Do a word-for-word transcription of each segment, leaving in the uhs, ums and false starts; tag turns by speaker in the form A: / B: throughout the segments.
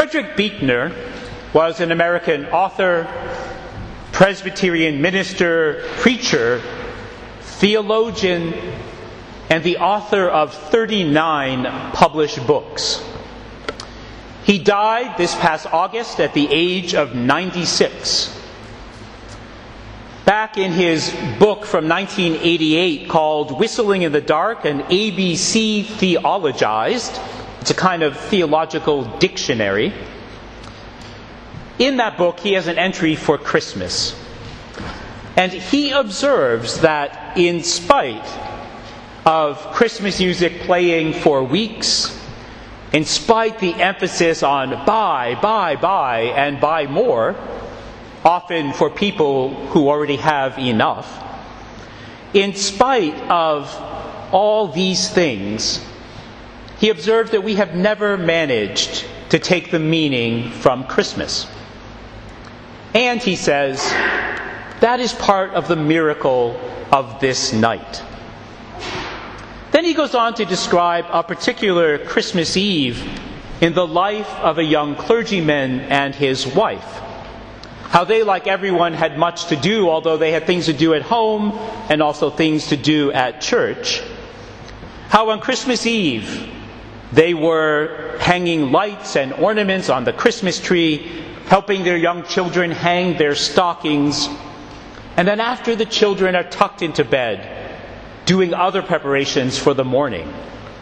A: Frederick Buechner was an American author, Presbyterian minister, preacher, theologian, and the author of thirty-nine published books. He died this past August at the age of ninety-six. Back in his book from nineteen eighty-eight called Whistling in the Dark, an A B C Theologized, it's a kind of theological dictionary. In that book, he has an entry for Christmas. And he observes that in spite of Christmas music playing for weeks, in spite the emphasis on buy, buy, buy, and buy more, often for people who already have enough, in spite of all these things, he observed that we have never managed to take the meaning from Christmas. And he says, that is part of the miracle of this night. Then he goes on to describe a particular Christmas Eve in the life of a young clergyman and his wife. How they, like everyone, had much to do, although they had things to do at home and also things to do at church. How on Christmas Eve they were hanging lights and ornaments on the Christmas tree, helping their young children hang their stockings. And then after the children are tucked into bed, doing other preparations for the morning.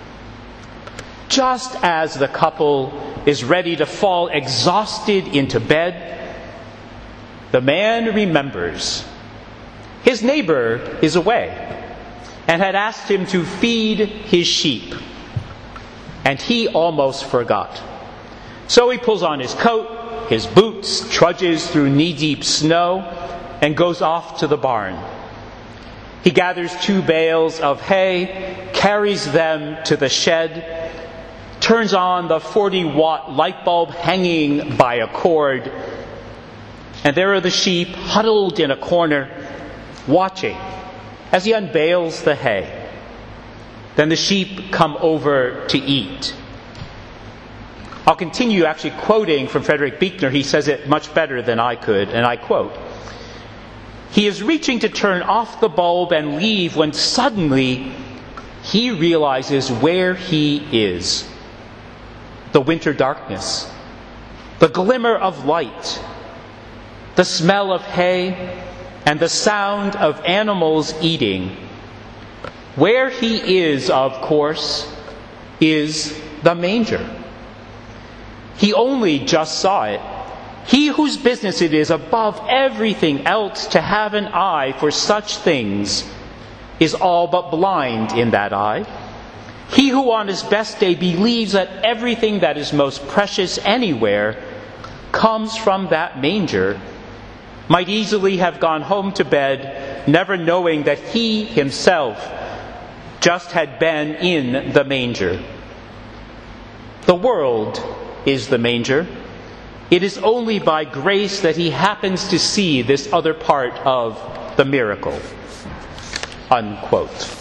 A: Just as the couple is ready to fall exhausted into bed, the man remembers his neighbor is away and had asked him to feed his sheep. And he almost forgot. So he pulls on his coat, his boots, trudges through knee-deep snow, and goes off to the barn. He gathers two bales of hay, carries them to the shed, turns on the forty-watt light bulb hanging by a cord, and there are the sheep huddled in a corner, watching as he unbales the hay. Then the sheep come over to eat. I'll continue actually quoting from Frederick Buechner. He says it much better than I could, and I quote, "He is reaching to turn off the bulb and leave when suddenly he realizes where he is. The winter darkness, the glimmer of light, the smell of hay, and the sound of animals eating. Where he is, of course, is the manger. He only just saw it. He whose business it is above everything else to have an eye for such things is all but blind in that eye. He who on his best day believes that everything that is most precious anywhere comes from that manger might easily have gone home to bed, never knowing that he himself just had been in the manger. The world is the manger. It is only by grace that he happens to see this other part of the miracle." Unquote.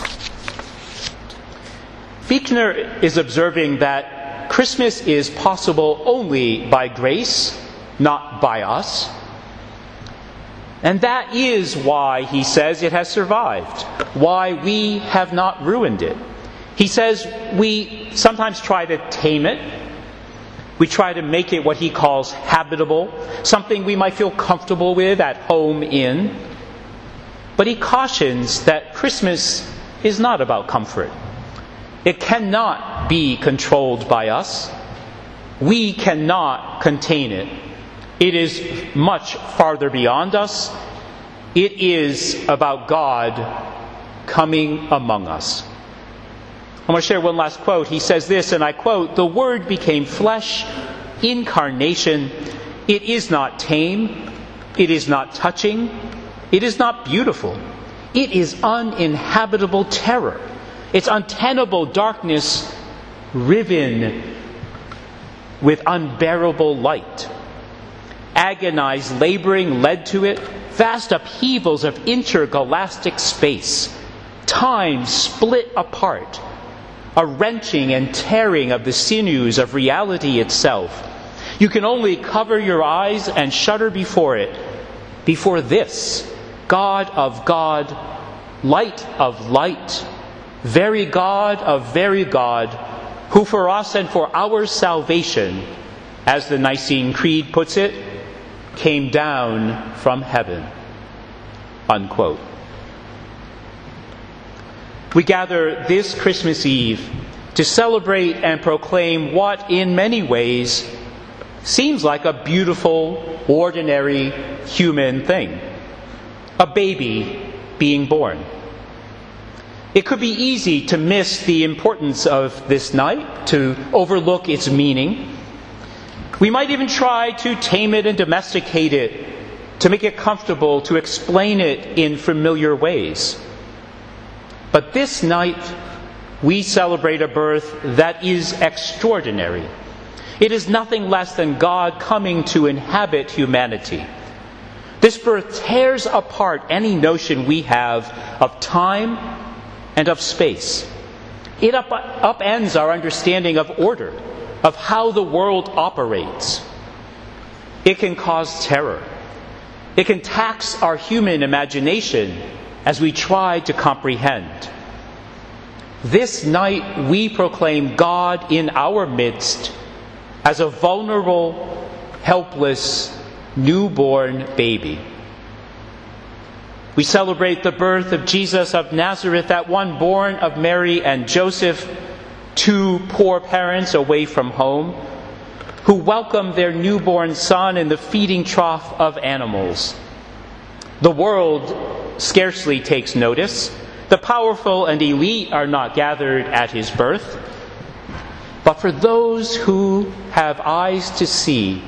A: Buechner is observing that Christmas is possible only by grace, not by us. And that is why, he says, it has survived, why we have not ruined it. He says we sometimes try to tame it. We try to make it what he calls habitable, something we might feel comfortable with, at home in. But he cautions that Christmas is not about comfort. It cannot be controlled by us. We cannot contain it. It is much farther beyond us. It is about God coming among us. I want to share one last quote. He says this, and I quote, "The Word became flesh, incarnation. It is not tame. It is not touching. It is not beautiful. It is uninhabitable terror. It's untenable darkness riven with unbearable light. Agonized laboring led to it, vast upheavals of intergalactic space, time split apart, a wrenching and tearing of the sinews of reality itself, You can only cover your eyes and shudder before it, before this God of God, light of light, very God of very God, who for us and for our salvation, as the Nicene Creed puts it, came down from heaven. Unquote. We gather this Christmas Eve to celebrate and proclaim what in many ways seems like a beautiful, ordinary human thing. A baby being born. It could be easy to miss the importance of this night, to overlook its meaning. We might even try to tame it and domesticate it, to make it comfortable, to explain it in familiar ways. But this night, we celebrate a birth that is extraordinary. It is nothing less than God coming to inhabit humanity. This birth tears apart any notion we have of time and of space. It up, upends our understanding of order, of how the world operates. It can cause terror. It can tax our human imagination as we try to comprehend. This night we proclaim God in our midst as a vulnerable, helpless, newborn baby. We celebrate the birth of Jesus of Nazareth, that one born of Mary and Joseph, two poor parents away from home, who welcomed their newborn son in the feeding trough of animals. The world scarcely takes notice. The powerful and elite are not gathered at his birth. But for those who have eyes to see,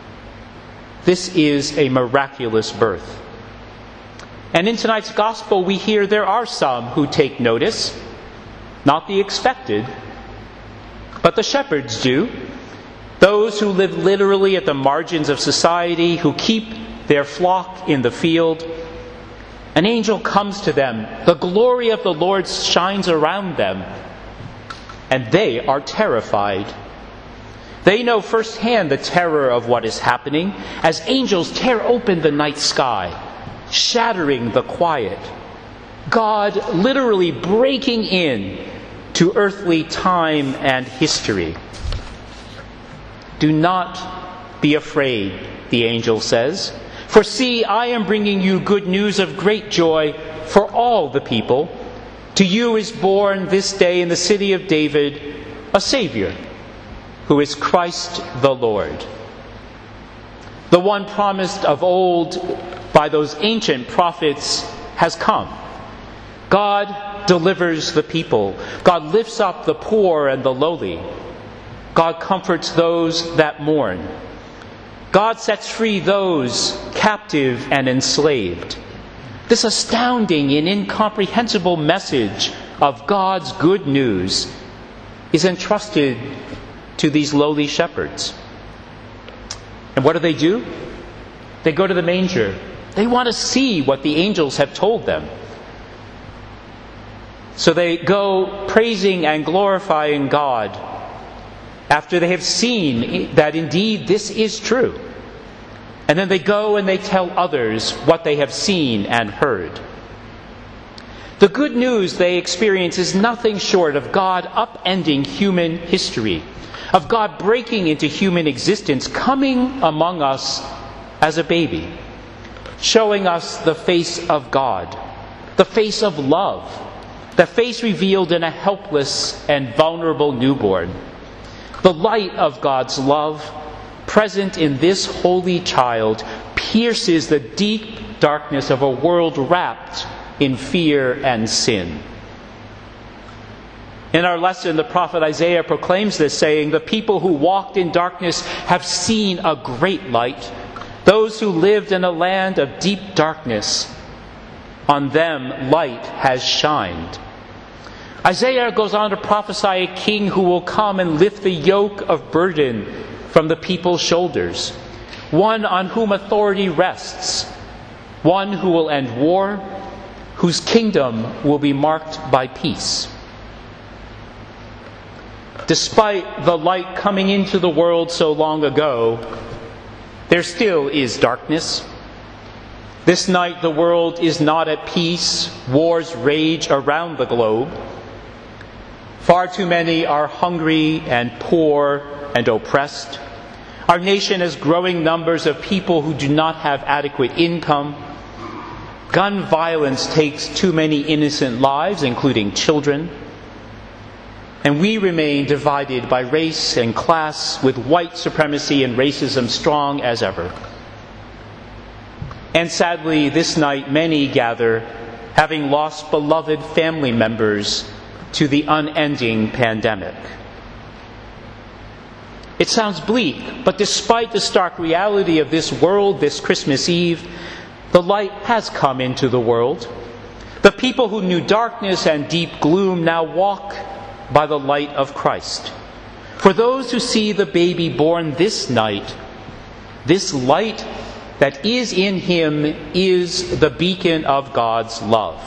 A: this is a miraculous birth. And in tonight's gospel, we hear there are some who take notice, not the expected, but the shepherds do. Those who live literally at the margins of society, who keep their flock in the field. An angel comes to them. The glory of the Lord shines around them. And they are terrified. They know firsthand the terror of what is happening as angels tear open the night sky, shattering the quiet. God literally breaking in to earthly time and history. Do not be afraid, the angel says. For see, I am bringing you good news of great joy for all the people. To you is born this day in the city of David a Savior, who is Christ the Lord. The one promised of old by those ancient prophets has come. God delivers the people. God lifts up the poor and the lowly. God comforts those that mourn. God sets free those captive and enslaved. This astounding and incomprehensible message of God's good news is entrusted to these lowly shepherds. And what do they do? They go to the manger. They want to see what the angels have told them. So they go praising and glorifying God after they have seen that indeed this is true. And then they go and they tell others what they have seen and heard. The good news they experience is nothing short of God upending human history, of God breaking into human existence, coming among us as a baby, showing us the face of God, the face of love, the face revealed in a helpless and vulnerable newborn. The light of God's love, present in this holy child, pierces the deep darkness of a world wrapped in fear and sin. In our lesson, the prophet Isaiah proclaims this, saying, "The people who walked in darkness have seen a great light. Those who lived in a land of deep darkness, on them light has shined." Isaiah goes on to prophesy a king who will come and lift the yoke of burden from the people's shoulders, one on whom authority rests, one who will end war, whose kingdom will be marked by peace. Despite the light coming into the world so long ago, there still is darkness. This night the world is not at peace. Wars rage around the globe. Far too many are hungry and poor and oppressed. Our nation has growing numbers of people who do not have adequate income. Gun violence takes too many innocent lives, including children. And we remain divided by race and class, with white supremacy and racism strong as ever. And sadly, this night many gather, having lost beloved family members to the unending pandemic. It sounds bleak, but despite the stark reality of this world this Christmas Eve, the light has come into the world. The people who knew darkness and deep gloom now walk by the light of Christ. For those who see the baby born this night, this light that is in him is the beacon of God's love.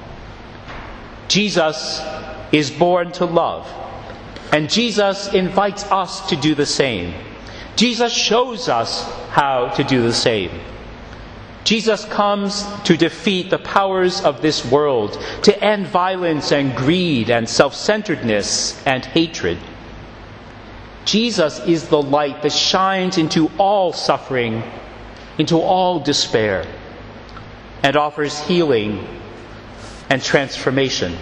A: Jesus is born to love, and Jesus invites us to do the same. Jesus shows us how to do the same. Jesus comes to defeat the powers of this world, to end violence and greed and self-centeredness and hatred. Jesus is the light that shines into all suffering, into all despair, and offers healing and transformation.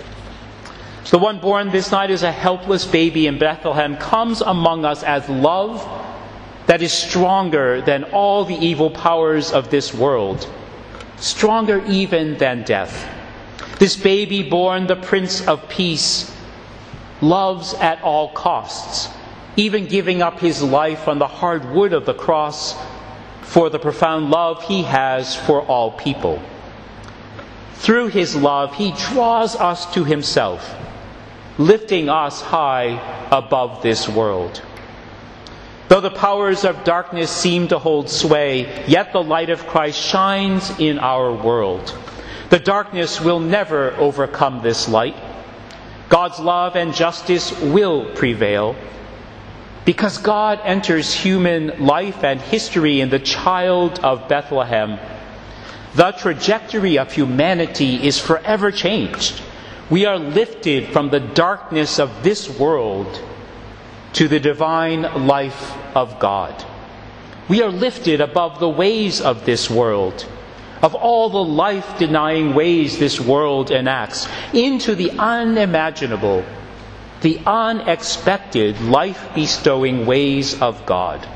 A: The one born this night as a helpless baby in Bethlehem comes among us as love that is stronger than all the evil powers of this world, stronger even than death. This baby born, the Prince of Peace, loves at all costs, even giving up his life on the hard wood of the cross for the profound love he has for all people. Through his love, he draws us to himself, lifting us high above this world. Though the powers of darkness seem to hold sway, yet the light of Christ shines in our world. The darkness will never overcome this light. God's love and justice will prevail. Because God enters human life and history in the child of Bethlehem, the trajectory of humanity is forever changed. We are lifted from the darkness of this world to the divine life of God. We are lifted above the ways of this world, of all the life-denying ways this world enacts, into the unimaginable, the unexpected, life-bestowing ways of God.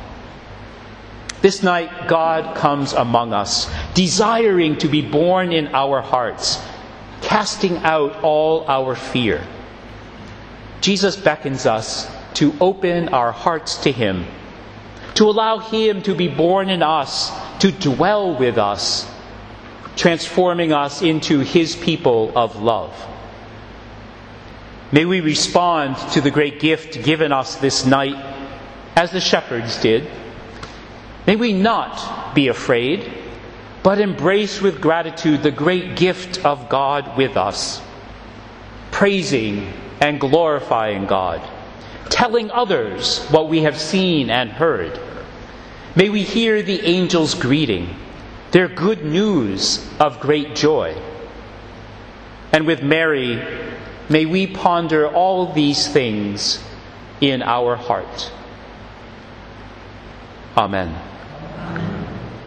A: This night, God comes among us, desiring to be born in our hearts, casting out all our fear. Jesus beckons us to open our hearts to him, to allow him to be born in us, to dwell with us, transforming us into his people of love. May we respond to the great gift given us this night as the shepherds did. May we not be afraid, but embrace with gratitude the great gift of God with us, praising and glorifying God, telling others what we have seen and heard. May we hear the angels' greeting, their good news of great joy. And with Mary, may we ponder all these things in our heart. Amen.